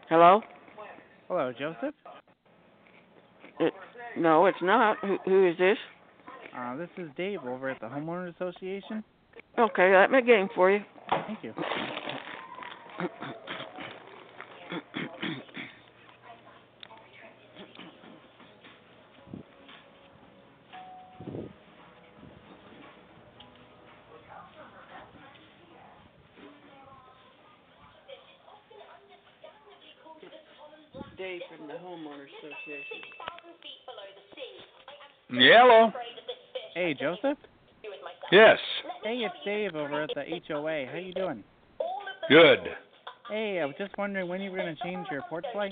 Hello? Hello, Joseph. No, it's not. Who is this? This is Dave over at the Homeowners Association. Okay, let me get him for you. Thank you. Dave from the Homeowners Association. Hello. Hey, Joseph. Yes. Hey, it's Dave over at the HOA. How you doing? Good. Hey, I was just wondering when you were going to change your porch light.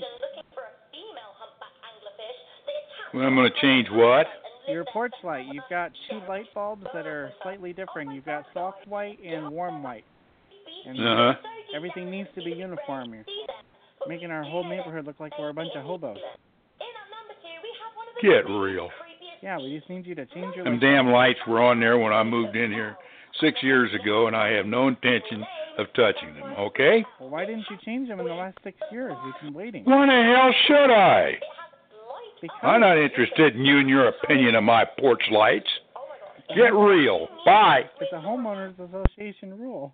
Well, I'm going to change what? Your porch light. You've got two light bulbs that are slightly different. You've got soft white and warm white. And everything needs to be uniform. You're making our whole neighborhood look like we're a bunch of hobos. Get real. Yeah, we just need you to change your Them light. damn lights were on there when I moved in here 6 years ago, and I have no intention of touching them, okay? Well, why didn't you change them in the last 6 years? We've been waiting. Why the hell should I? Because I'm not interested in you and your opinion of my porch lights. Get real. Bye. it's a homeowners association rule.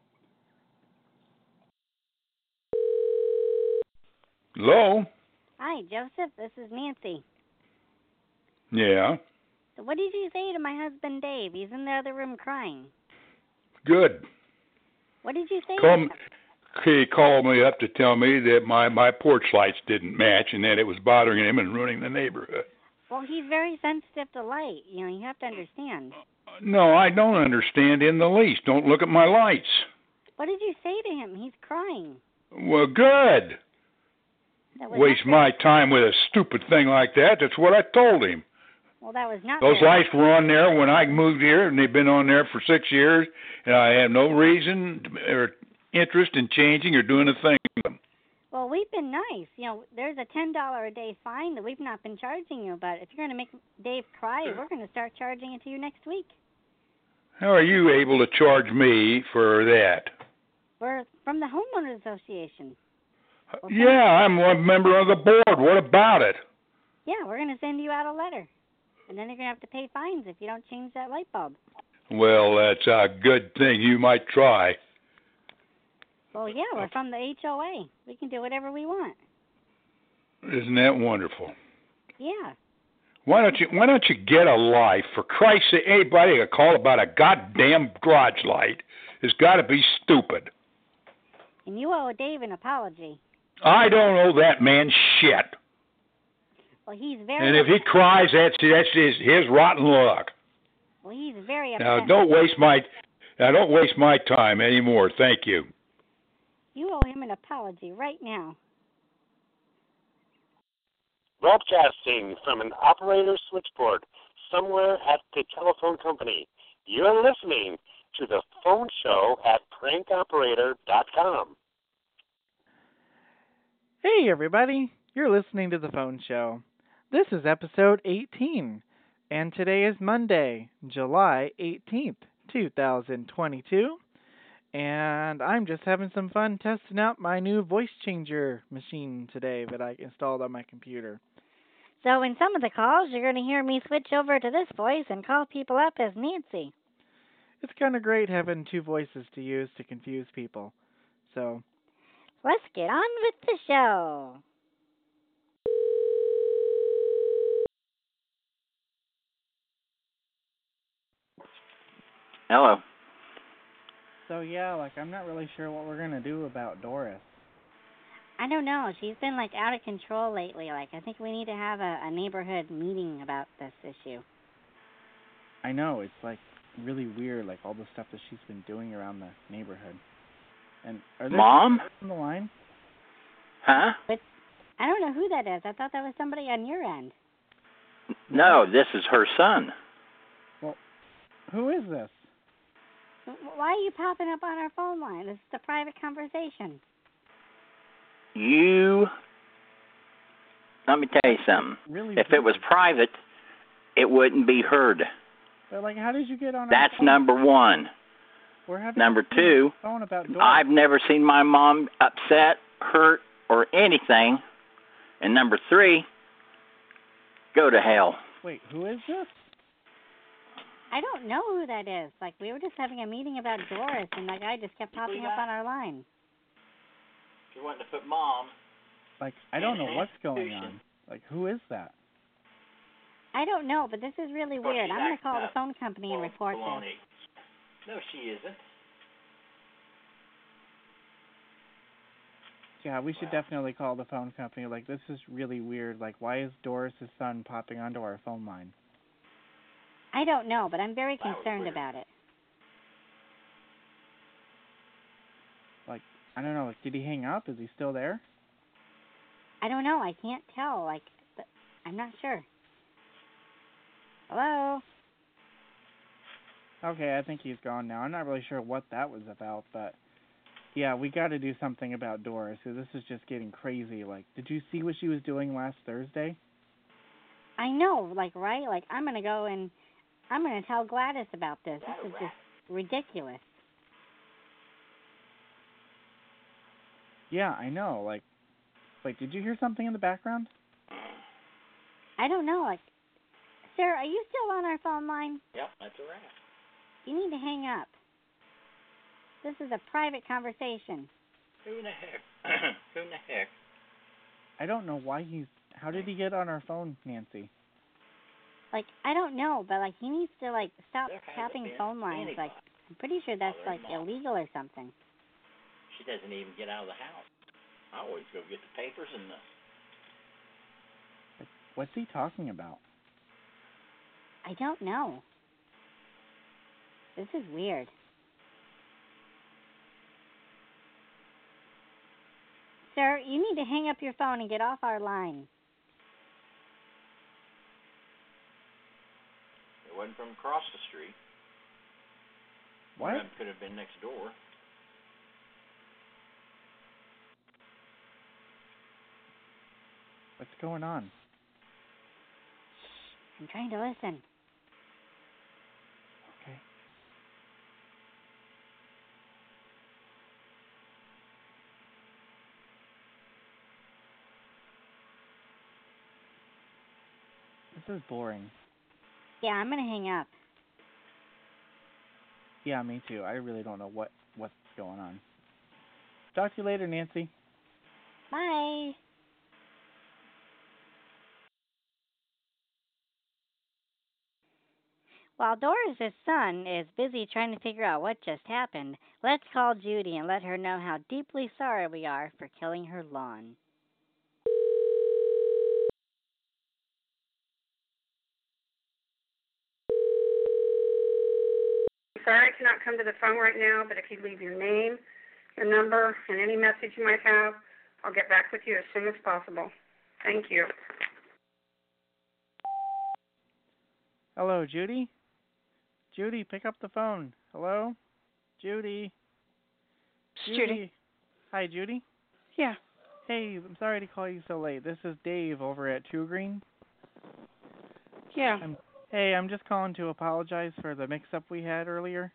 Hello? Hi, Joseph. This is Nancy. Yeah. So what did you say to my husband, Dave? He's in the other room crying. Good. What did you say to him? He called me up to tell me that my porch lights didn't match and that it was bothering him and ruining the neighborhood. Well, he's very sensitive to light. You have to understand. No, I don't understand in the least. Don't look at my lights. What did you say to him? He's crying. Well, good. That was Waste not my time with a stupid thing like that. That's what I told him. Well, that was not Those very lights were on there when I moved here, and they've been on there for 6 years, and I have no reason or interest in changing or doing a thing with them. Well, we've been nice. There's a $10 a day fine that we've not been charging you, but if you're going to make Dave cry, we're going to start charging it to you next week. How are you able to charge me for that? We're from the Homeowners Association. Yeah, I'm a member of the board. What about it? Yeah, we're going to send you out a letter. And then you're going to have to pay fines if you don't change that light bulb. Well, that's a good thing. You might try. Well, yeah, we're from the HOA. We can do whatever we want. Isn't that wonderful? Yeah. Why don't you get a life? For Christ's sake, anybody that call about a goddamn garage light has got to be stupid. And you owe Dave an apology. I don't owe that man shit. Well, he's very... And if he cries, that's his rotten luck. Well, he's very upset. Now, don't waste my time anymore. Thank you. You owe him an apology right now. Broadcasting from an operator switchboard somewhere at the telephone company. You're listening to the phone show at prankoperator.com. Hey, everybody. You're listening to the phone show. This is episode 18, and today is Monday, July 18th, 2022, and I'm just having some fun testing out my new voice changer machine today that I installed on my computer. So in some of the calls, you're going to hear me switch over to this voice and call people up as Nancy. It's kind of great having two voices to use to confuse people. So, let's get on with the show. Hello. So yeah, I'm not really sure what we're going to do about Doris. I don't know. She's been, out of control lately. I think we need to have a neighborhood meeting about this issue. I know. It's, really weird, all the stuff that she's been doing around the neighborhood. And are there Mom? people on the line? Huh? But I don't know who that is. I thought that was somebody on your end. No, this is her son. Well, who is this? Why are you popping up on our phone line? This is a private conversation. Let me tell you something. Really if weird. it was private, it wouldn't be heard. But, how did you get on our That's phone? number one. We're having Number two, phone about Doris. I've never seen my mom upset, hurt, or anything. And number 3, go to hell. Wait, who is this? I don't know who that is. Like, we were just having a meeting about Doris, and that guy just kept popping up on our line. You want to put Mom. Like, I don't know what's going on. Like, who is that? I don't know, but this is really Well, weird. she's I'm going to acting call the up. phone company and report this. Baloney. No, she isn't. Yeah, we should definitely call the phone company. Like, this is really weird. Like, why is Doris' son popping onto our phone line? I don't know, but I'm very concerned about it. Like, I don't know. Like, did he hang up? Is he still there? I don't know. I can't tell. Like, I'm not sure. Hello? Okay, I think he's gone now. I'm not really sure what that was about, but yeah, we got to do something about Doris. 'Cause this is just getting crazy. Like, did you see what she was doing last Thursday? I know, like, right? Like, I'm going to go and I'm going to tell Gladys about this. This is just ridiculous. Yeah, I know. Like, wait, did you hear something in the background? I don't know. Like, sir, are you still on our phone line? Yep, that's a rat. You need to hang up. This is a private conversation. Who in the heck? Who in the heck? I don't know why how did he get on our phone, Nancy? Like, I don't know, but, like, he needs to, like, stop There hasn't tapping been phone lines. anybody. Like, I'm pretty sure that's, like, illegal or something. She doesn't even get out of the house. I always go get the papers and the... What's he talking about? I don't know. This is weird. Sir, you need to hang up your phone and get off our line. It wasn't from across the street. What? It could have been next door. What's going on? I'm trying to listen. Okay. This is boring. Yeah, I'm going to hang up. Yeah, me too. I really don't know what's going on. Talk to you later, Nancy. Bye. While Doris' son is busy trying to figure out what just happened, let's call Judy and let her know how deeply sorry we are for killing her lawn. Sorry I cannot come to the phone right now, but if you leave your name, your number, and any message you might have, I'll get back with you as soon as possible. Thank you. Hello, Judy? Judy, pick up the phone. Hello? Judy? Judy. Hi, Judy. Yeah. Hey, I'm sorry to call you so late. This is Dave over at Two Green. Yeah. I'm just calling to apologize for the mix-up we had earlier.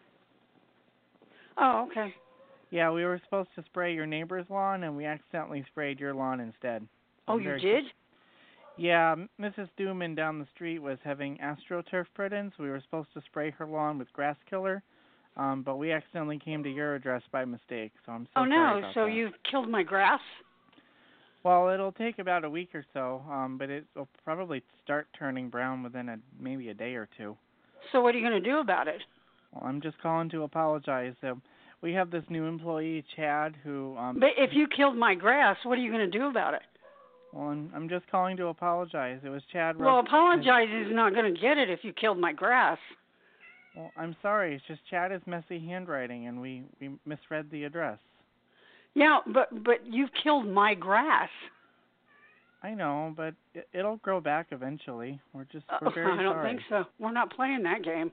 Oh, okay. Yeah, we were supposed to spray your neighbor's lawn, and we accidentally sprayed your lawn instead. Oh, you did? Yeah, Mrs. Dooman down the street was having AstroTurf put in, so we were supposed to spray her lawn with grass killer, but we accidentally came to your address by mistake, so I'm so sorry about so that. you've killed my grass? Well, it'll take about a week or so, but it'll probably start turning brown within maybe a day or two. So what are you going to do about it? Well, I'm just calling to apologize. We have this new employee, Chad, who... But if you killed my grass, what are you going to do about it? Well, I'm just calling to apologize. It was Chad... Well, apologize is not going to get it if you killed my grass. Well, I'm sorry. It's just Chad has messy handwriting, and we misread the address. Yeah, but you've killed my grass. I know, but it'll grow back eventually. We're very sorry. I don't think so. We're not playing that game.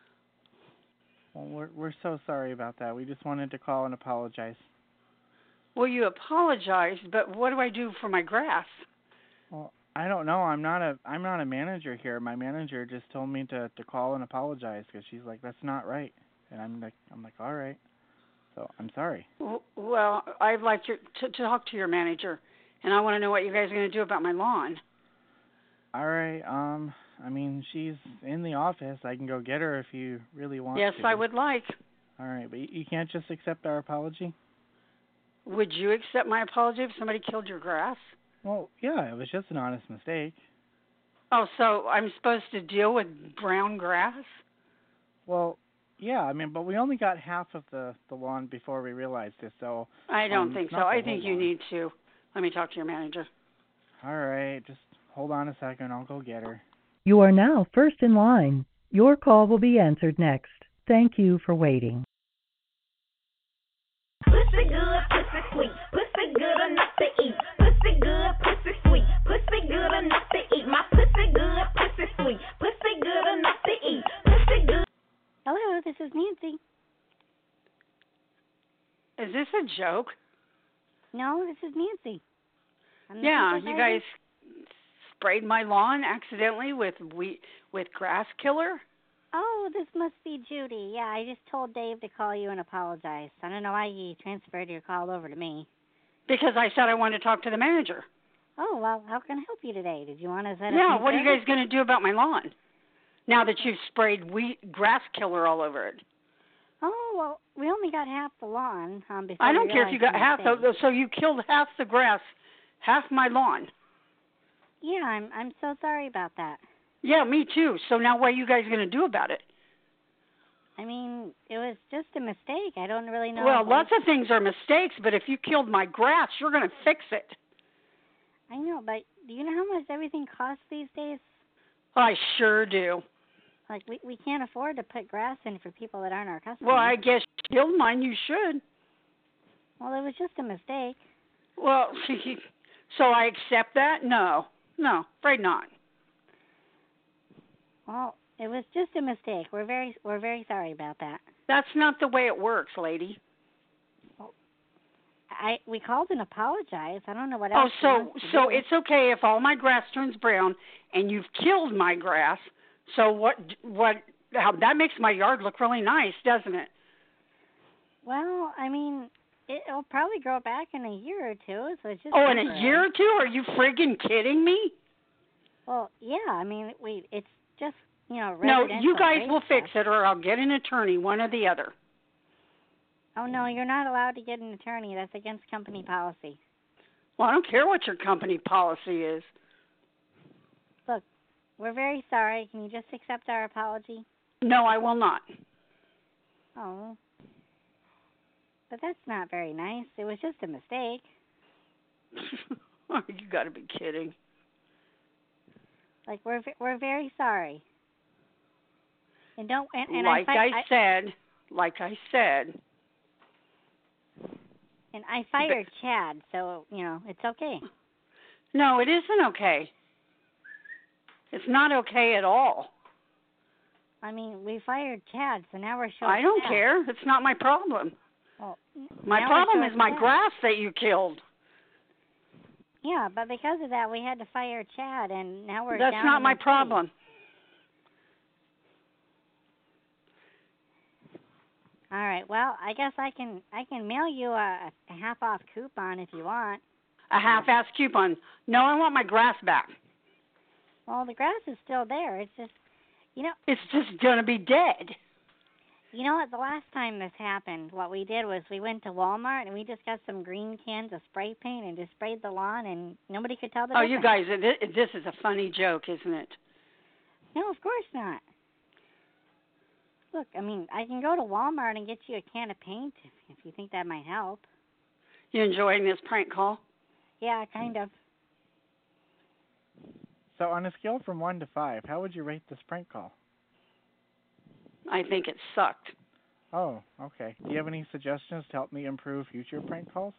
Well, we're so sorry about that. We just wanted to call and apologize. Well, you apologized, but what do I do for my grass? Well, I don't know. I'm not a manager here. My manager just told me to call and apologize because she's like, that's not right. And I'm like, all right. So I'm sorry. Well, I'd like to talk to your manager, and I want to know what you guys are going to do about my lawn. All right. I mean, she's in the office. I can go get her if you really want to. Yes, I would like. All right, but you can't just accept our apology? Would you accept my apology if somebody killed your grass? Well, yeah, it was just an honest mistake. Oh, so I'm supposed to deal with brown grass? Well, yeah, I mean, but we only got half of the lawn before we realized it, so... I don't think so. I think you lawn. need to. Let me talk to your manager. All right, just hold on a second. I'll go get her. You are now first in line. Your call will be answered next. Thank you for waiting. Pussy good, pussy sweet, pussy good enough to eat. Pussy good, pussy sweet, pussy good enough to eat. My pussy good, pussy sweet, pussy good enough to eat. Pussy good. Hello, this is Nancy. Is this a joke? No, this is Nancy. Yeah, you guys sprayed my lawn accidentally with grass killer? Oh, this must be Judy. Yeah, I just told Dave to call you and apologize. I don't know why he transferred your call over to me. Because I said I wanted to talk to the manager. Oh, well, how can I help you today? Did you want to set up? Yeah, what are you guys going to do about my lawn? Now that you've sprayed grass killer all over it. Oh, well, we only got half the lawn. Before I don't care if you got half. So you killed half the grass, half my lawn. Yeah, I'm so sorry about that. Yeah, me too. So now what are you guys going to do about it? I mean, it was just a mistake. I don't really know. Well, lots of things are mistakes, but if you killed my grass, you're going to fix it. I know, but do you know how much everything costs these days? I sure do. Like, we can't afford to put grass in for people that aren't our customers. Well, I guess you killed mine. You should. Well, it was just a mistake. Well, so I accept that? No, afraid not. Well, it was just a mistake. We're very sorry about that. That's not the way it works, lady. Well, we called and apologized. I don't know what else. Oh, so it's okay if all my grass turns brown and you've killed my grass. So how that makes my yard look really nice, doesn't it? Well, I mean, it'll probably grow back in a year or two, so it's just. Oh, in a year or two? Are you friggin' kidding me? Well, yeah. I mean, it's just No, residential. you guys will fix it, or I'll get an attorney, one or the other. Oh no, you're not allowed to get an attorney. That's against company policy. Well, I don't care what your company policy is. Look, we're very sorry. Can you just accept our apology? No, I will not. Oh. But that's not very nice. It was just a mistake. You got to be kidding. Like, we're very sorry. And don't and like I said. And I fired Chad, so it's okay. No, it isn't okay. It's not okay at all. I mean, we fired Chad, so now we're showing. I don't Chad. care. It's not my problem. Well, my problem is my grass that you killed. Yeah, but because of that, we had to fire Chad, and now we're. That's not my problem. All right. Well, I guess I can mail you a half-off coupon if you want. A half-ass coupon. No, I want my grass back. Well, the grass is still there. It's just, It's just going to be dead. You know what? The last time this happened, what we did was we went to Walmart and we just got some green cans of spray paint and just sprayed the lawn, and nobody could tell the difference. Oh, you guys, this is a funny joke, isn't it? No, of course not. Look, I mean, I can go to Walmart and get you a can of paint if you think that might help. You enjoying this prank call? Yeah, kind of. So on a scale from 1 to 5, how would you rate this prank call? I think it sucked. Oh, okay. Do you have any suggestions to help me improve future prank calls?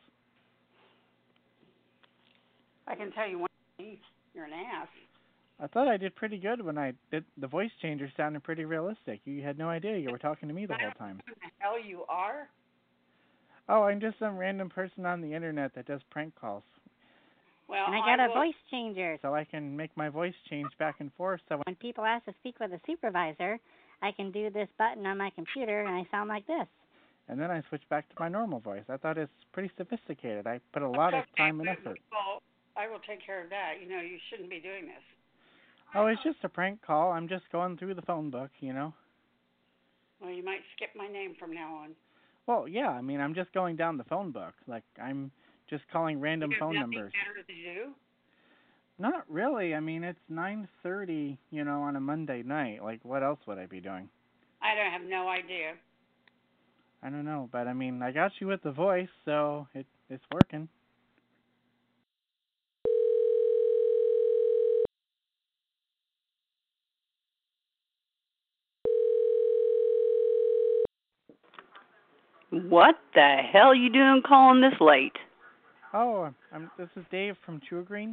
I can tell you one thing. You're an ass. I thought I did pretty good when I did. The voice changer sounded pretty realistic. You had no idea you were talking to me the whole time. Who the hell you are? Oh, I'm just some random person on the internet that does prank calls. Well, and I got a voice changer. So I can make my voice change back and forth. So when people ask to speak with a supervisor, I can do this button on my computer, and I sound like this. and then I switched back to my normal voice. I thought it's pretty sophisticated. I put a lot of time and effort. Well, I will take care of that. You know, you shouldn't be doing this. Oh, it's just a prank call. I'm just going through the phone book, Well, you might skip my name from now on. Well, yeah, I mean, I'm just going down the phone book. Like, I'm just calling random phone numbers. You have nothing better to do? Not really. I mean, it's 9:30, on a Monday night. Like, what else would I be doing? I don't have no idea. I don't know, but I mean, I got you with the voice, so it's working. What the hell you doing calling this late? Oh, this is Dave from True Green.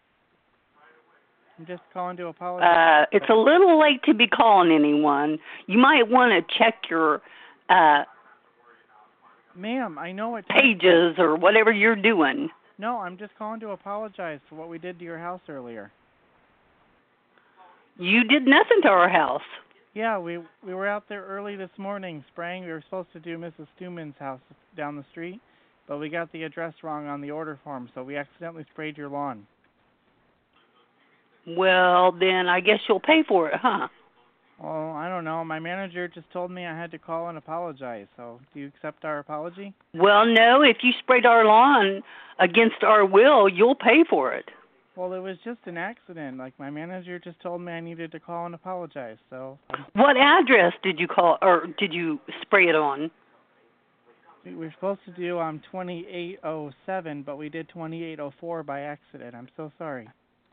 I'm just calling to apologize. It's a little late to be calling anyone. You might want to check your Ma'am, I know it. pages or whatever you're doing. No, I'm just calling to apologize for what we did to your house earlier. You did nothing to our house. Yeah, we were out there early this morning spraying. We were supposed to do Mrs. Stuman's house down the street, but we got the address wrong on the order form, so we accidentally sprayed your lawn. Well, then I guess you'll pay for it, huh? Well, I don't know. My manager just told me I had to call and apologize, so do you accept our apology? Well, no, if you sprayed our lawn against our will, you'll pay for it. Well, it was just an accident. Like, my manager just told me I needed to call and apologize, so... What address did you call, or did you spray it on? We were supposed to do 2807, but we did 2804 by accident. I'm so sorry.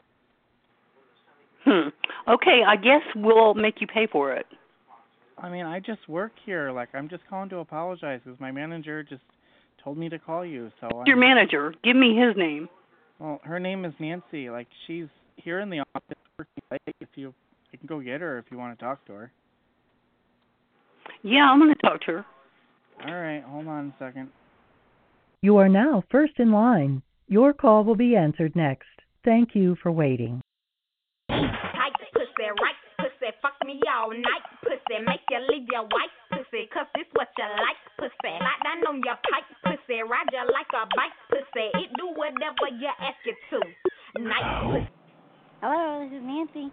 Okay, I guess we'll make you pay for it. I mean, I just work here. Like, I'm just calling to apologize because my manager just told me to call you, so... Your manager, give me his name. Well, her name is Nancy. Like, she's here in the office working late. You can go get her if you want to talk to her. Yeah, I'm going to talk to her. All right, hold on a second. You are now first in line. Your call will be answered next. Thank you for waiting. Tight pussy, right pussy, fuck me all night. Pussy, make you leave your wife. Pussy, 'cause this what you like. Pussy, right down on your pipe. Pussy, ride you like a bike. Pussy, it do whatever you ask it to. Nice pussy. Hello, this is Nancy.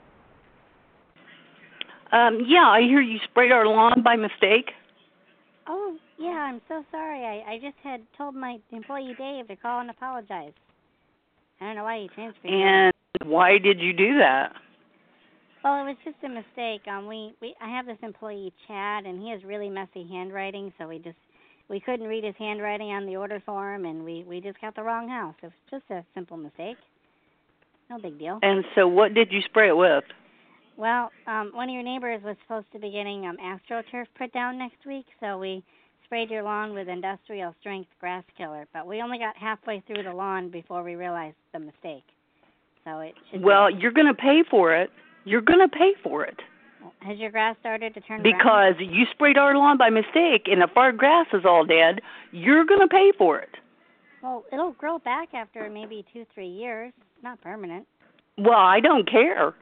Yeah, I hear you sprayed our lawn by mistake. Oh, yeah, I'm so sorry. I just had told my employee Dave to call and apologize. I don't know why he transferred me. And why did you do that? Well, it was just a mistake. I have this employee Chad, and he has really messy handwriting, so we couldn't read his handwriting on the order form, and we just got the wrong house. It was just a simple mistake. No big deal. And so what did you spray it with? Well, one of your neighbors was supposed to be getting AstroTurf put down next week, so we sprayed your lawn with industrial strength grass killer, but we only got halfway through the lawn before we realized the mistake. So it should you're going to pay for it. You're going to pay for it. Has your grass started to turn because brown? You sprayed our lawn by mistake, and if our grass is all dead, you're going to pay for it. Well, it'll grow back after maybe 2-3 years. It's not permanent. Well, I don't care.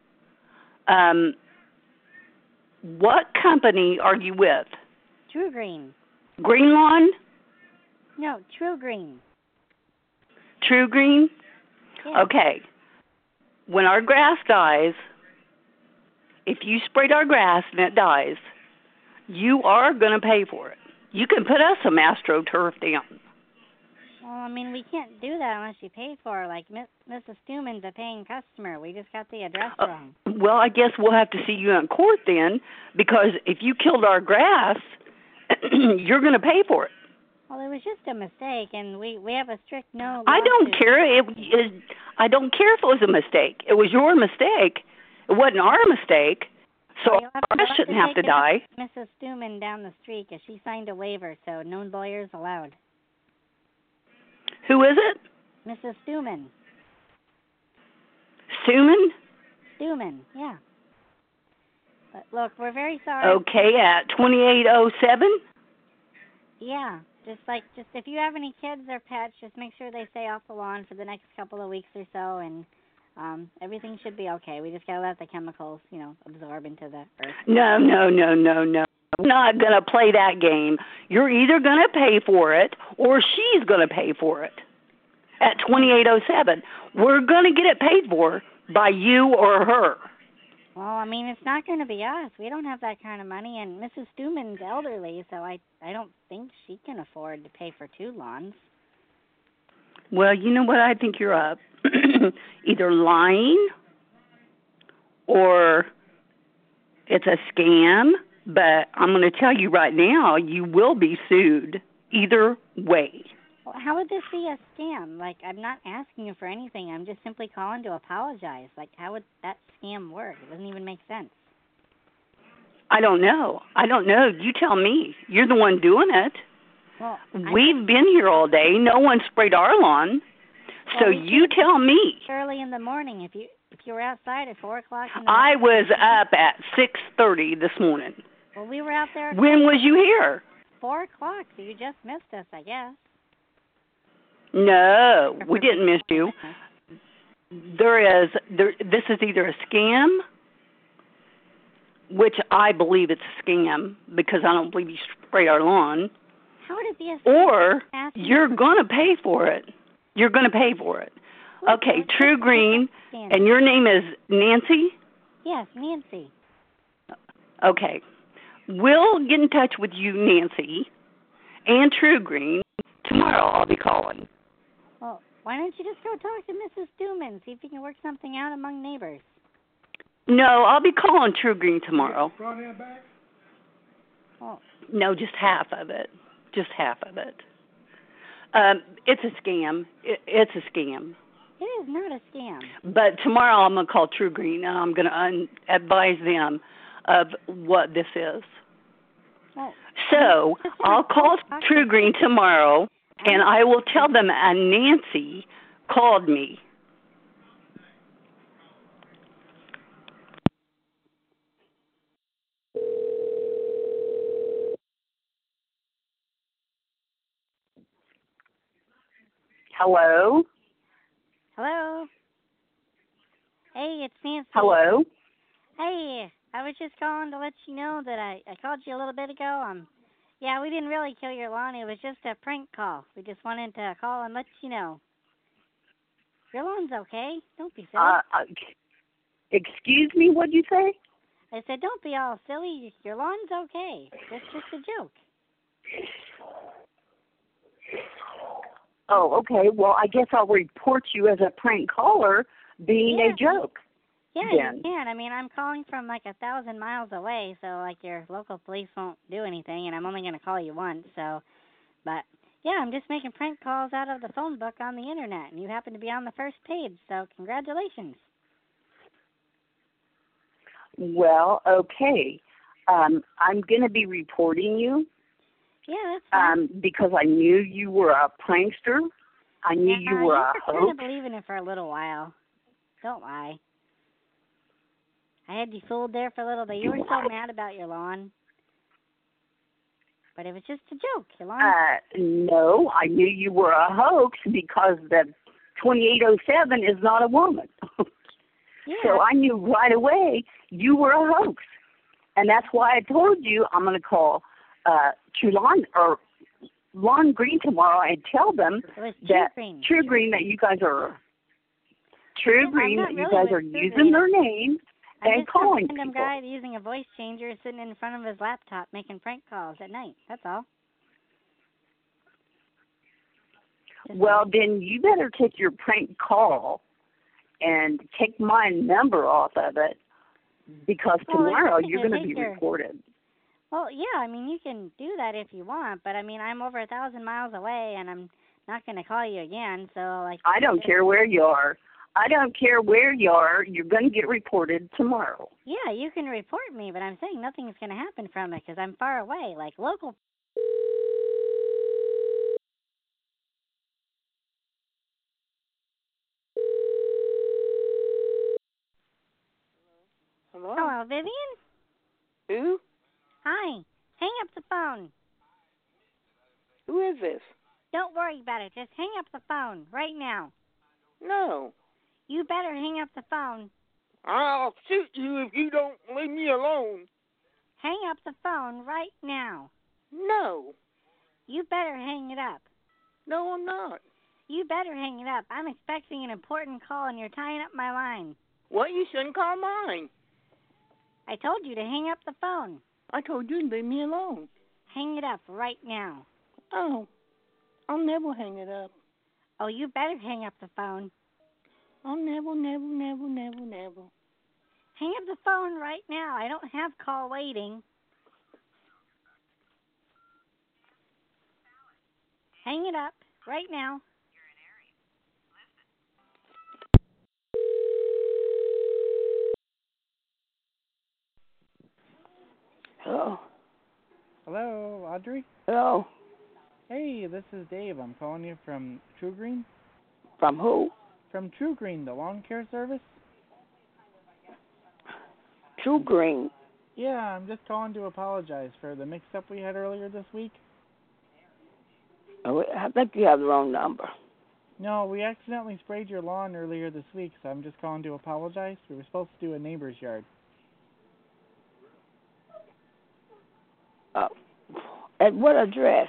What company are you with? True Green. Green Lawn? No, True Green. True Green? Yeah. Okay. When our grass dies, if you sprayed our grass and it dies, you are going to pay for it. You can put us some AstroTurf down. Well, I mean, we can't do that unless you pay for it. Like, Mrs. Stuman's a paying customer. We just got the address wrong. Well, I guess we'll have to see you in court then, because if you killed our grass, you're going to pay for it. Well, it was just a mistake, and we have a strict no. I don't care. I don't care if it was a mistake. It was your mistake. It wasn't our mistake. So well, our grass shouldn't have to die. Mrs. Stuman down the street, because she signed a waiver, so no lawyers allowed. Who is it? Mrs. Stuman. Stuman? Stuman, yeah. But look, we're very sorry. Okay, at 2807? Yeah, just if you have any kids or pets, just make sure they stay off the lawn for the next couple of weeks or so, and everything should be okay. We just gotta let the chemicals, absorb into the earth. No. I'm not going to play that game. You're either going to pay for it or she's going to pay for it at 2807. We're going to get it paid for by you or her. Well, I mean, it's not going to be us. We don't have that kind of money, and Mrs. Stuman's elderly, so I don't think she can afford to pay for 2 lawns. Well, you know what? I think you're up. Either lying or it's a scam, but I'm going to tell you right now, you will be sued either way. Well, how would this be a scam? Like, I'm not asking you for anything. I'm just simply calling to apologize. Like, how would that scam work? It doesn't even make sense. I don't know. You tell me. You're the one doing it. Well, we've been here all day. No one sprayed our lawn. So you tell me. Early in the morning, if you were outside at 4 o'clock. I was up at 6:30 this morning. Well, we were out there. When was you here? 4 o'clock. So you just missed us, I guess. No, we didn't miss you. This is either a scam, which I believe it's a scam because I don't believe you sprayed our lawn. How would it be a scam? Or you're going to pay for it. You're going to pay for it. Okay, True Green, and your name is Nancy? Yes, Nancy. Okay. We'll get in touch with you, Nancy, and True Green. Tomorrow I'll be calling. Well, why don't you just go talk to Mrs. Stuman, see if you can work something out among neighbors? No, I'll be calling True Green tomorrow. Front end back? Well, no, just half of it. Just half of it. It's a scam. It's a scam. It is not a scam. But tomorrow I'm going to call True Green, and I'm going to advise them of what this is. Well, so I'll call True Green tomorrow, and I will tell them Nancy called me. Hello? Hello? Hey, it's Nancy. Hello? Hey, I was just calling to let you know that I called you a little bit ago. Yeah, we didn't really kill your lawn. It was just a prank call. We just wanted to call and let you know. Your lawn's okay. Don't be silly. Excuse me, what'd you say? I said, don't be all silly. Your lawn's okay. It's just a joke. Oh, okay. Well, I guess I'll report you as a prank caller being a joke. Yeah, then. you can. I mean, I'm calling from like 1,000 miles away, so like your local police won't do anything, and I'm only going to call you once. So, but yeah, I'm just making prank calls out of the phone book on the internet, and you happen to be on the first page. So, congratulations. Well, okay. I'm going to be reporting you. Yeah, that's fine. Because I knew you were a prankster. I knew you were a hoax. I kind of believe in it for a little while. Don't lie. I had you fooled there for a little bit. You were so mad about your lawn. But it was just a joke. Your lawn. No, I knew you were a hoax because the 2807 is not a woman. Yeah. So I knew right away you were a hoax. And that's why I told you I'm going to call True Lawn Green tomorrow and tell them that True Green that you guys are using their name and calling people. I'm just a random guy using a voice changer sitting in front of his laptop making prank calls at night. That's all. Well, then you better take your prank call and take my number off of it because tomorrow you're going to be reported. Well, yeah, I mean, you can do that if you want, but I mean, I'm over 1,000 miles away, and I'm not going to call you again, so like... I don't care where you are. I don't care where you are. You're going to get reported tomorrow. Yeah, you can report me, but I'm saying nothing's going to happen from it because I'm far away, like local... Hello, Vivian? Who? Hi. Hang up the phone. Who is this? Don't worry about it. Just hang up the phone right now. No. You better hang up the phone. I'll shoot you if you don't leave me alone. hang up the phone right now. No. You better hang it up. No, I'm not. You better hang it up. I'm expecting an important call and you're tying up my line. What? You shouldn't call mine. I told you to hang up the phone. I told you to leave me alone. Hang it up right now. Oh, I'll never hang it up. Oh, you better hang up the phone. I'll never. Hang up the phone right now. I don't have call waiting. Hang it up right now. Hello. Hello, Audrey? Hello. Hey, this is Dave. I'm calling you from True Green. From who? From True Green, the lawn care service. True Green. Yeah, I'm just calling to apologize for the mix-up we had earlier this week. Oh, I think you have the wrong number. No, we accidentally sprayed your lawn earlier this week, so I'm just calling to apologize. We were supposed to do a neighbor's yard. At what address?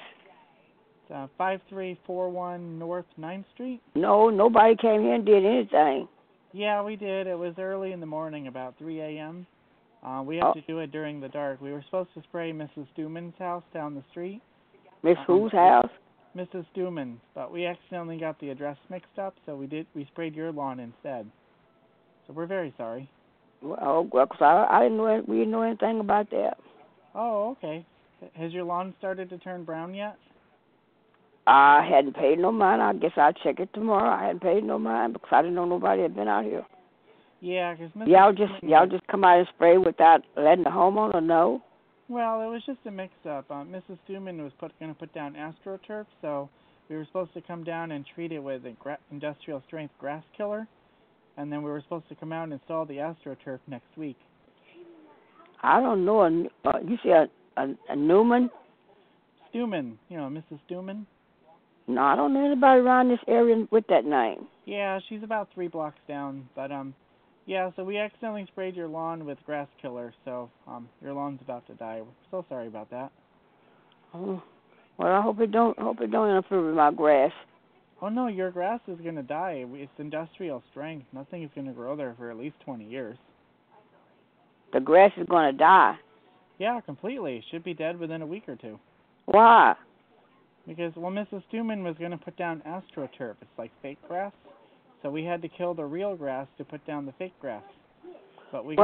5341 North 9th Street? No, nobody came here and did anything. Yeah, we did. It was early in the morning, about 3 a.m. We had to do it during the dark. We were supposed to spray Mrs. Stuman's house down the street. Miss whose house? Mrs. Stuman, but we accidentally got the address mixed up, so we sprayed your lawn instead. So we're very sorry. Well, because I didn't know we didn't know anything about that. Oh, okay. Has your lawn started to turn brown yet? I hadn't paid no mind. I guess I'll check it tomorrow. I hadn't paid no mind because I didn't know nobody had been out here. Yeah, because y'all just come out and spray without letting the homeowner know. Well, it was just a mix-up. Mrs. Stuman was going to put down AstroTurf, so we were supposed to come down and treat it with an industrial-strength grass killer, and then we were supposed to come out and install the AstroTurf next week. I don't know. You see a Newman? Stuman, Mrs. Stuman. No, I don't know anybody around this area with that name. Yeah, she's about 3 blocks down, but yeah, so we accidentally sprayed your lawn with grass killer, so your lawn's about to die. We're so sorry about that. Oh, well, I hope it don't interfere with my grass. Oh no, your grass is gonna die. It's industrial strength. Nothing is gonna grow there for at least 20 years. The grass is gonna die. Yeah, completely. Should be dead within a week or two. Why? Because Mrs. Stuman was gonna put down AstroTurf. It's like fake grass. So we had to kill the real grass to put down the fake grass. But I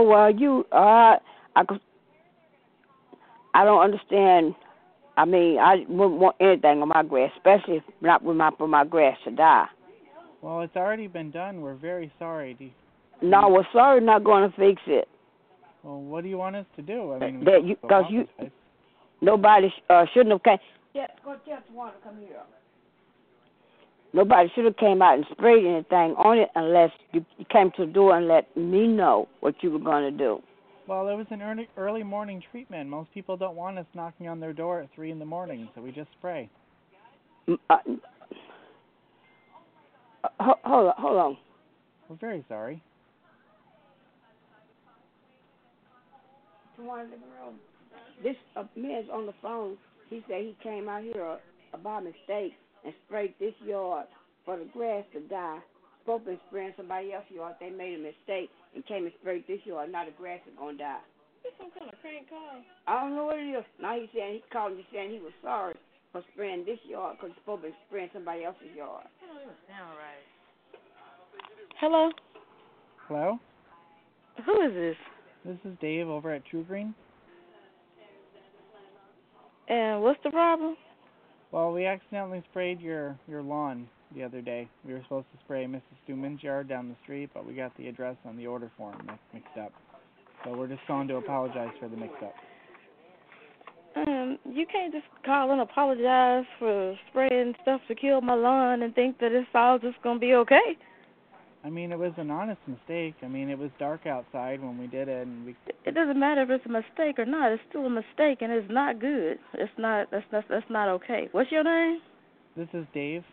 don't understand. I mean, I wouldn't want anything on my grass, especially not for my grass to die. Well, it's already been done. We're very sorry. No, we're sorry not going to fix it. Well, what do you want us to do? I mean, nobody shouldn't have came. Yeah, go tell Tawana to come here. Nobody should have came out and sprayed anything on it unless you came to the door and let me know what you were going to do. Well, it was an early morning treatment. Most people don't want us knocking on their door at 3 in the morning, so we just spray. Hold on. We're very sorry. Tawana, this man's on the phone. He said he came out here by mistake and sprayed this yard for the grass to die. Supposed to be spraying somebody else's yard. They made a mistake and came and sprayed this yard. Now the grass is going to die. It's some kind of crank call. I don't know what it is. Now he called me saying he was sorry for spraying this yard because he's supposed to be spraying somebody else's yard. That don't even sound right. Hello? Hello? Who is this? This is Dave over at True Green. And what's the problem? Well, we accidentally sprayed your lawn the other day. We were supposed to spray Mrs. Stuman's yard down the street, but we got the address on the order form mixed up. So we're just calling to apologize for the mix-up. You can't just call and apologize for spraying stuff to kill my lawn and think that it's all just going to be okay. I mean, it was an honest mistake. I mean, it was dark outside when we did it, and It doesn't matter if it's a mistake or not. It's still a mistake, and it's not good. It's not. That's not okay. What's your name? This is Dave.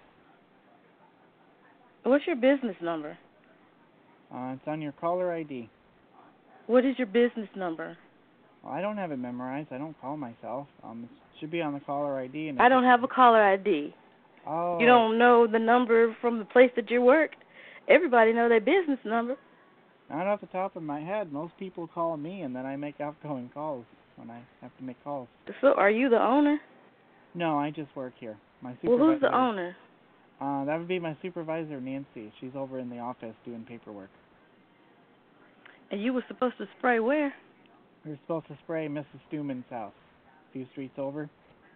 What's your business number? It's on your caller ID. What is your business number? Well, I don't have it memorized. I don't call myself. It should be on the caller ID. And I don't have a caller ID. Oh. You don't know the number from the place that you work? Everybody know their business number. Not off the top of my head. Most people call me, and then I make outgoing calls when I have to make calls. So, are you the owner? No, I just work here. My supervisor. Well, who's the owner? That would be my supervisor, Nancy. She's over in the office doing paperwork. And you were supposed to spray where? We were supposed to spray Mrs. Stuman's house, a few streets over.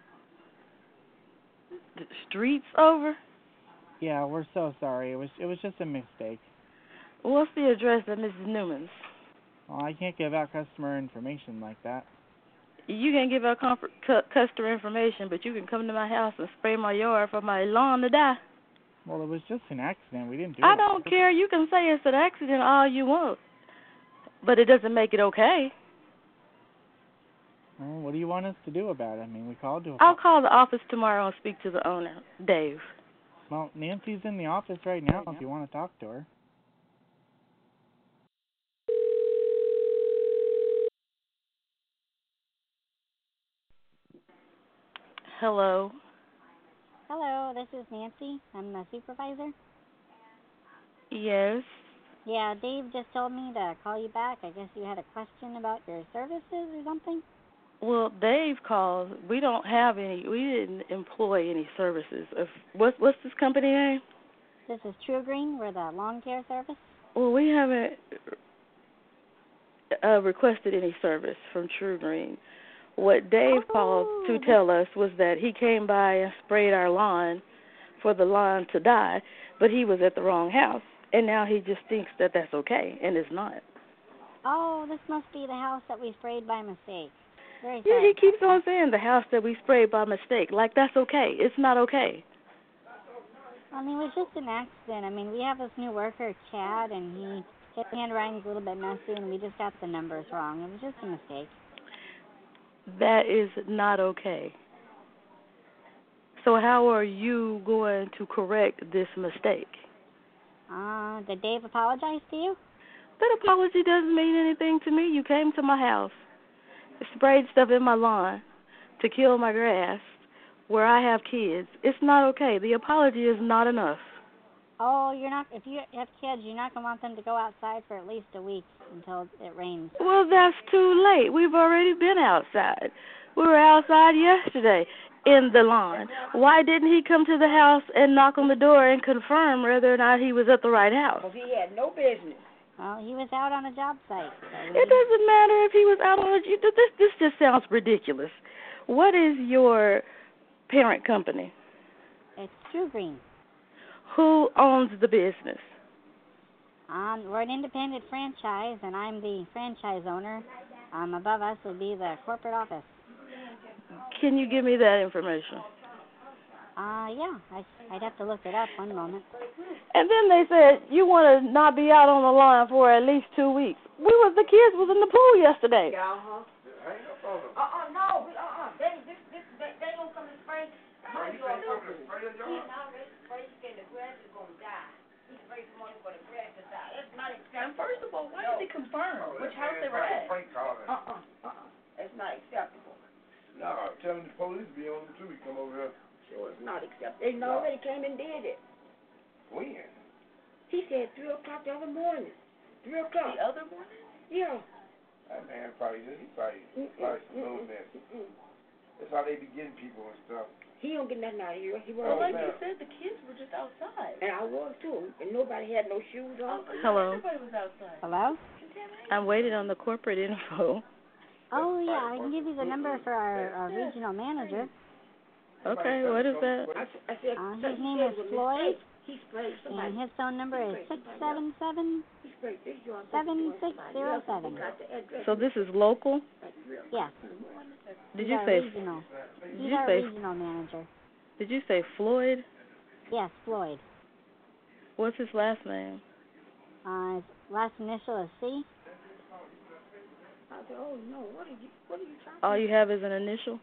The streets over? Yeah, we're so sorry. It was just a mistake. What's the address of Mrs. Newman's? Well, I can't give out customer information like that. You can't give out customer information, but you can come to my house and spray my yard for my lawn to die. Well, it was just an accident. We didn't do it. I don't care. You can say it's an accident all you want, but it doesn't make it okay. Well, what do you want us to do about it? I mean, we called to... I'll call the office tomorrow and speak to the owner, Dave. Well, Nancy's in the office right now if you want to talk to her. Hello. Hello, this is Nancy. I'm the supervisor. Yes. Yeah, Dave just told me to call you back. I guess you had a question about your services or something? Well, Dave called. We don't have any. We didn't employ any services. What's this company name? This is True Green. We're the lawn care service. Well, we haven't requested any service from True Green. What Dave called to tell us was that he came by and sprayed our lawn for the lawn to die, but he was at the wrong house, and now he just thinks that that's okay, and it's not. Oh, this must be the house that we sprayed by mistake. Very Yeah, sorry. he keeps on saying the house that we sprayed by mistake. Like, that's okay. It's not okay. I mean, it was just an accident. I mean, we have this new worker, Chad, and his handwriting's a little bit messy, and we just got the numbers wrong. It was just a mistake. That is not okay. So how are you going to correct this mistake? Did Dave apologize to you? That apology doesn't mean anything to me. You came to my house, sprayed stuff in my lawn to kill my grass where I have kids. It's not okay. The apology is not enough. Oh, you're not. If you have kids, you're not gonna want them to go outside for at least a week until it rains. Well, that's too late. We've already been outside. We were outside yesterday in the lawn. Why didn't he come to the house and knock on the door and confirm whether or not he was at the right house? Because he had no business. Well, he was out on a job site. It doesn't matter if he was out on a... This just sounds ridiculous. What is your parent company? It's True Green. Who owns the business? We're an independent franchise, and I'm the franchise owner. Above us would be the corporate office. Can you give me that information? Yeah, I'd have to look it up. One moment. And then they said you want to not be out on the lawn for at least 2 weeks. The kids was in the pool yesterday. Yeah, no. They don't come and spray. My yard company. He's already sprayed, and the grass is going to die. He sprayed some money for the grass to die. That's not acceptable. And first of all, why did they confirm which house they were at? That's not acceptable. No, tell the police to be on them too. We come over here. Sure, it's not acceptable. They already came and did it. When? He said 3 o'clock the other morning. 3 o'clock. The other morning? Yeah. That man probably some little mess. That's how they be getting people and stuff. He don't get nothing out of here. Well, like you said, the kids were just outside. And I was too. And nobody had no shoes on. Hello. Everybody was outside. Hello? I'm waiting on the corporate info. Oh, yeah, I can give you the number for our regional manager. Okay, what is that? His name is Floyd, and his phone number is 677-7607. So this is local? Yes. Did you say regional? He's our regional manager. Did you say Floyd? Yes, Floyd. What's his last name? His last initial is C. I said, oh no, what are you trying to All you have is an initial?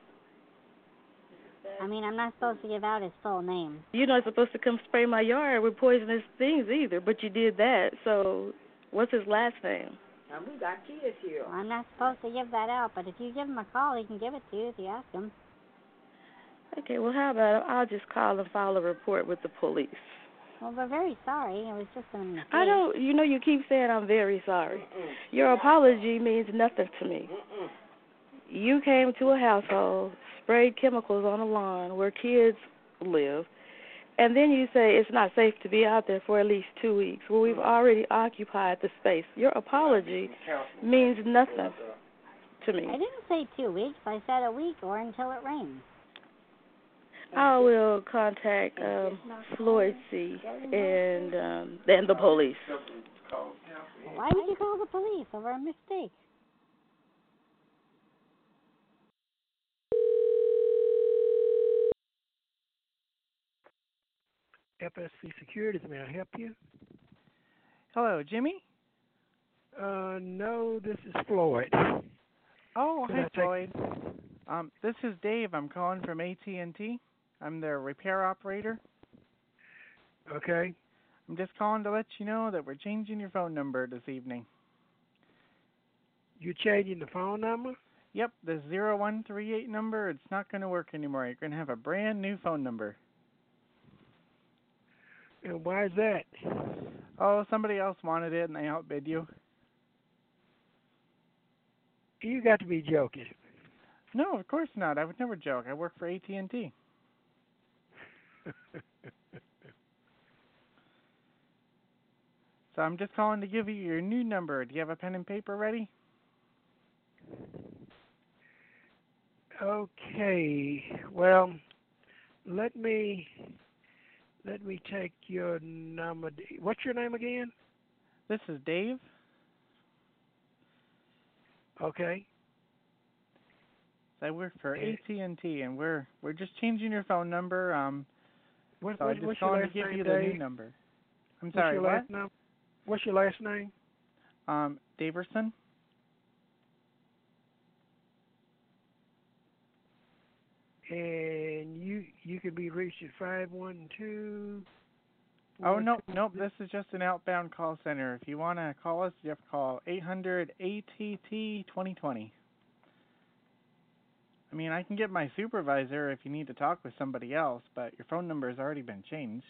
I mean, I'm not supposed to give out his full name. You're not supposed to come spray my yard with poisonous things either, but you did that. So what's his last name? And we got kids here. Well, I'm not supposed to give that out, but if you give him a call, he can give it to you if you ask him. Okay, well, how about I'll just call and file a report with the police. Well, we're very sorry. It was just a mistake. I don't, you keep saying I'm very sorry. Your apology means nothing to me. You came to a household, sprayed chemicals on a lawn where kids live, and then you say it's not safe to be out there for at least 2 weeks. Well, we've already occupied the space. Your apology means nothing to me. I didn't say 2 weeks. I said a week or until it rains. I will contact Floyd C. and the police. Why would you call the police over a mistake? FSC Securities, may I help you? Hello, Jimmy? No, this is Floyd. Oh, hi, Floyd. This is Dave. I'm calling from AT&T. I'm their repair operator. Okay. I'm just calling to let you know that we're changing your phone number this evening. You're changing the phone number? Yep, the 0138 number, it's not going to work anymore. You're going to have a brand new phone number. And why is that? Oh, somebody else wanted it and they outbid you. You got to be joking. No, of course not. I would never joke. I work for AT&T. So I'm just calling to give you your new number. Do you have a pen and paper ready? Okay. Well, let me take your number. What's your name again? This is Dave. Okay. I work for AT&T, and we're just changing your phone number. What's just your calling last to give name, you the Dave? new number. I'm sorry, what? What's your last name? Daverson. And you can be reached at 512. Oh, nope. This is just an outbound call center. If you want to call us, you have to call 800-ATT-2020. I mean, I can get my supervisor if you need to talk with somebody else, but your phone number has already been changed.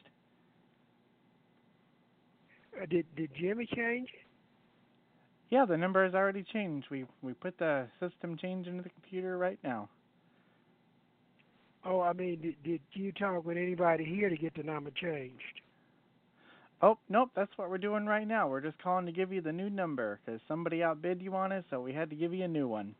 Did Jimmy change it? Yeah, the number has already changed. We put the system change into the computer right now. Oh, I mean, did you talk with anybody here to get the number changed? Oh, nope, that's what we're doing right now. We're just calling to give you the new number because somebody outbid you on it, so we had to give you a new one.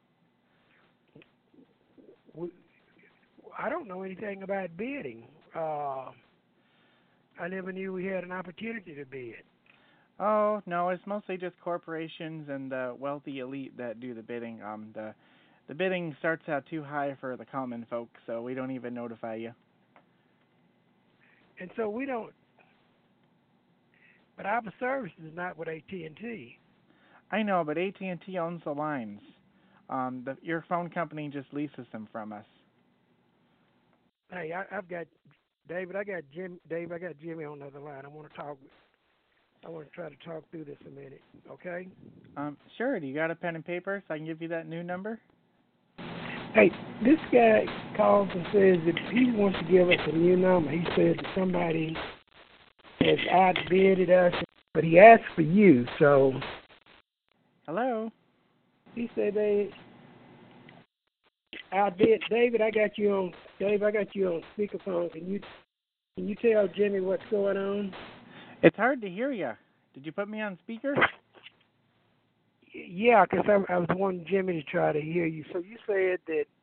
I don't know anything about bidding. I never knew we had an opportunity to bid. Oh, no, it's mostly just corporations and the wealthy elite that do the bidding. The bidding starts out too high for the common folk, so we don't even notify you. And so we don't. But our service is not with AT&T. I know, but AT&T owns the lines. Your phone company just leases them from us. Hey, I've got David. I got Jimmy on the other line. I want to try to talk through this a minute. Okay? Sure. Do you got a pen and paper so I can give you that new number? Hey, this guy calls and says that he wants to give us a new number. He says that somebody has outbidded us, but he asked for you. So. Hello. He said they outbid David. I got you on speakerphone. Can you tell Jimmy what's going on? It's hard to hear you. Did you put me on speaker? Yeah, because I was wanting Jimmy to try to hear you. So you said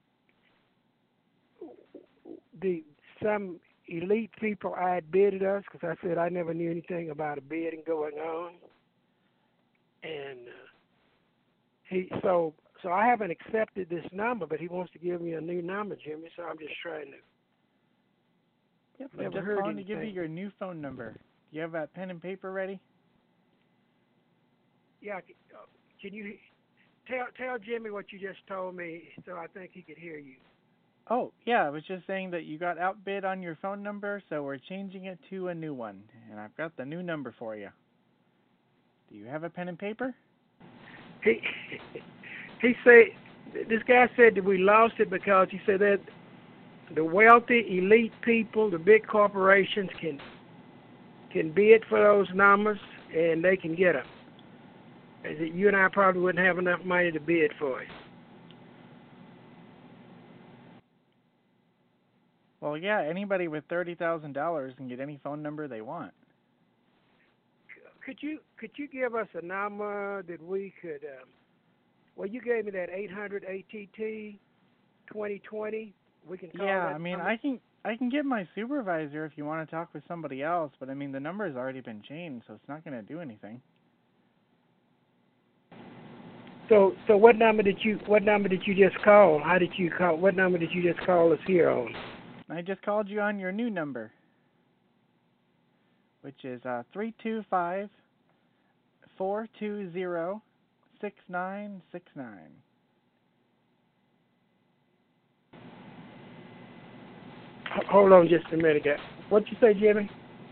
that some elite people outbidded us, because I said I never knew anything about a bidding going on, and so I haven't accepted this number, but he wants to give me a new number, Jimmy. So I'm just trying to. Yep, I'm just calling to give you your new phone number. Do you have that pen and paper ready? Yeah. Can you tell Jimmy what you just told me, so I think he could hear you? Oh, yeah, I was just saying that you got outbid on your phone number, so we're changing it to a new one, and I've got the new number for you. Do you have a pen and paper? he said, this guy said that we lost it because he said that the wealthy, elite people, the big corporations can bid for those numbers and they can get them. And that you and I probably wouldn't have enough money to bid for it. Well, yeah, anybody with $30,000 can get any phone number they want. Could you give us a number that we could? Well, you gave me that 800 ATT 2020. We can call Yeah, that I mean, number? I can get my supervisor if you want to talk with somebody else, but I mean the number's already been changed, so it's not going to do anything. So what number did you just call? How did you call? What number did you just call us here on? I just called you on your new number, which is 325-420-6969. Hold on just a minute, guys. What'd you say, Jimmy?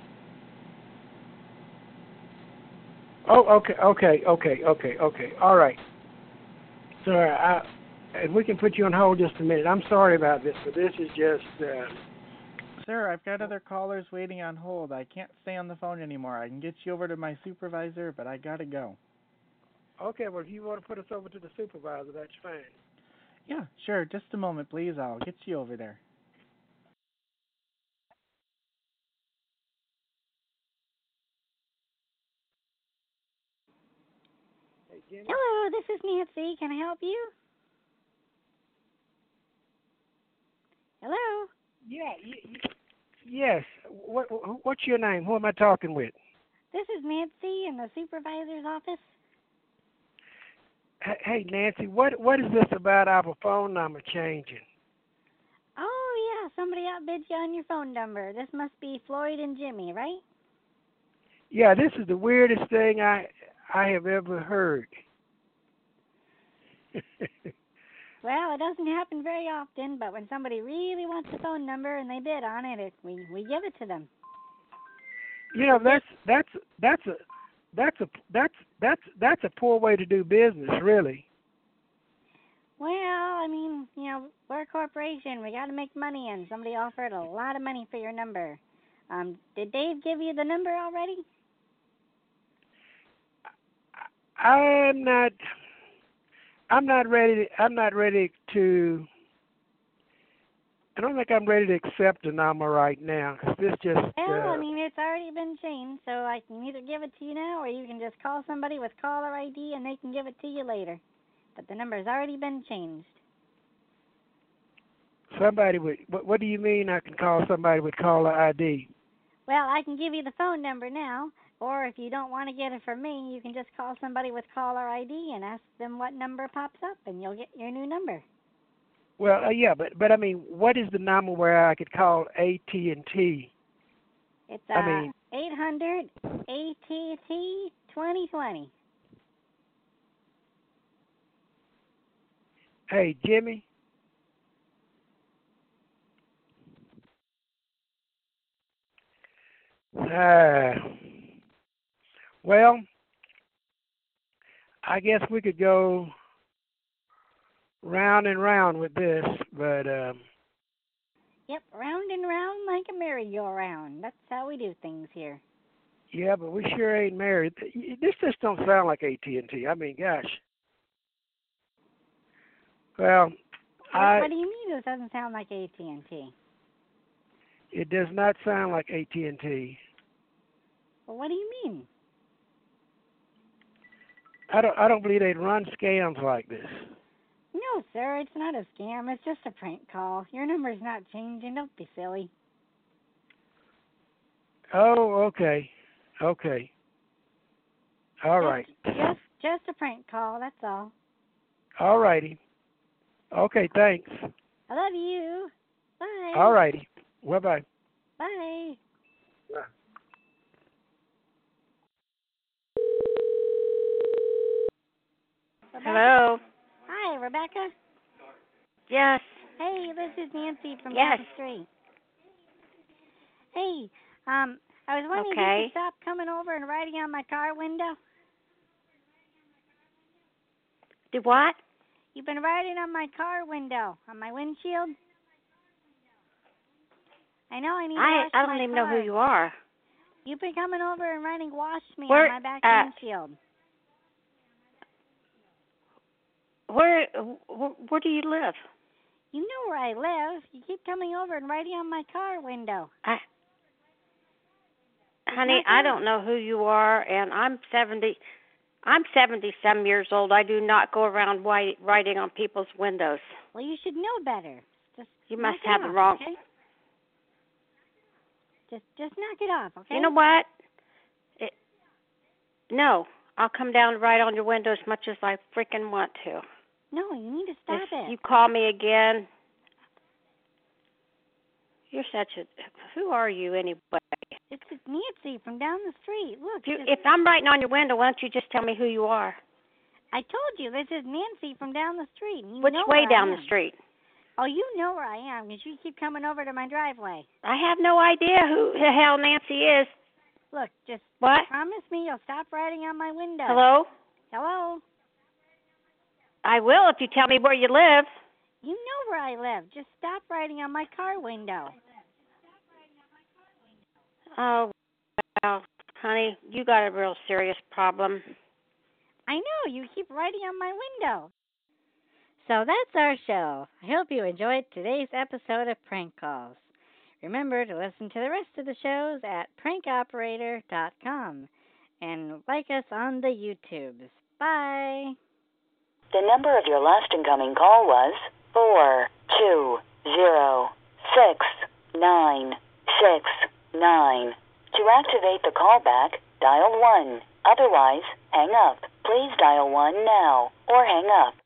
Oh, okay. All right. Sorry, if we can put you on hold just a minute. I'm sorry about this, but this is just... Sir, I've got other callers waiting on hold. I can't stay on the phone anymore. I can get you over to my supervisor, but I gotta go. Okay, well, if you want to put us over to the supervisor, that's fine. Yeah, sure. Just a moment, please. I'll get you over there. Hello, this is Nancy. Can I help you? Hello? Yeah, yes. What's your name? Who am I talking with? This is Nancy in the supervisor's office. Hey, Nancy, what is this about our phone number changing? Oh, yeah, somebody outbid you on your phone number. This must be Floyd and Jimmy, right? Yeah, this is the weirdest thing I have ever heard. Well, it doesn't happen very often, but when somebody really wants a phone number and they bid on it, we give it to them. You know, that's a poor way to do business, really. Well, I mean, you know, we're a corporation. We got to make money, and somebody offered a lot of money for your number. Did Dave give you the number already? I'm not ready to. I don't think I'm ready to accept the number right now. 'Cause this just. Well, I mean, it's already been changed, so I can either give it to you now, or you can just call somebody with caller ID, and they can give it to you later. But the number's already been changed. Somebody would. What do you mean? I can call somebody with caller ID? Well, I can give you the phone number now, or if you don't want to get it from me, you can just call somebody with caller ID and ask them what number pops up, and you'll get your new number. Well, yeah, but I mean, what is the number where I could call AT&T? It's 800 ATT 2020. Hey, Jimmy. Well, I guess we could go round and round with this, but Yep, round and round like a merry-go-round. That's how we do things here. yeah, but we sure ain't married. This just don't sound like AT&T. I mean, gosh. Well, What do you mean this doesn't sound like AT&T? It does not sound like AT&T. Well, what do you mean? I don't believe they'd run scams like this. No, sir, it's not a scam. It's just a prank call. Your number's not changing. Don't be silly. Oh, okay. All right. Just a prank call, that's all. All righty. Okay, thanks. I love you. Bye. All righty. Bye-bye. Bye. Bye. Hello. Hi, Rebecca. Yes. Hey, this is Nancy from Yes. down the street. Hey, I was wondering if you Okay. could stop coming over and writing on my car window. Do what? You've been writing on my car window, on my windshield. I know I need to wash I don't my even car. know who you are. You've been coming over and writing "wash me" Where, on my back windshield. Where do you live? You know where I live. You keep coming over and writing on my car window. Honey, I don't know who you are, and I'm 70 some years old. I do not go around writing on people's windows. Well, you should know better. You must knock have it the off, wrong. Okay? Just knock it off, okay? You know what? No, I'll come down and write on your window as much as I freaking want to. No, you need to stop If it. you call me again, you're such a. Who are you anyway? It's Nancy from down the street. Look. If I'm writing on your window, why don't you just tell me who you are? I told you, this is Nancy from down the street. You Which know way where down I the am. street? Oh, you know where I am because you keep coming over to my driveway. I have no idea who the hell Nancy is. Look, just what? Promise me you'll stop writing on my window. Hello? Hello? I will if you tell me where you live. You know where I live. Just stop writing on my car window. Oh, well, honey, you got a real serious problem. I know. You keep writing on my window. So that's our show. I hope you enjoyed today's episode of Prank Calls. Remember to listen to the rest of the shows at prankoperator.com and like us on the YouTubes. Bye. The number of your last incoming call was 4206969. To activate the callback, dial 1. Otherwise, hang up. Please dial 1 now or hang up.